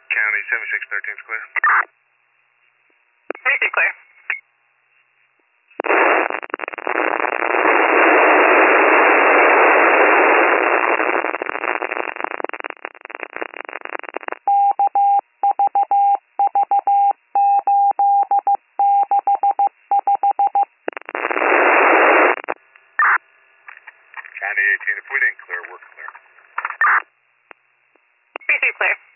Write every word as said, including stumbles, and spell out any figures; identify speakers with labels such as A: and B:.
A: County seventy-six thirteen is clear.
B: seventy-six clear.
A: County eighteen, if we didn't clear, we're clear.
B: seventy-six clear.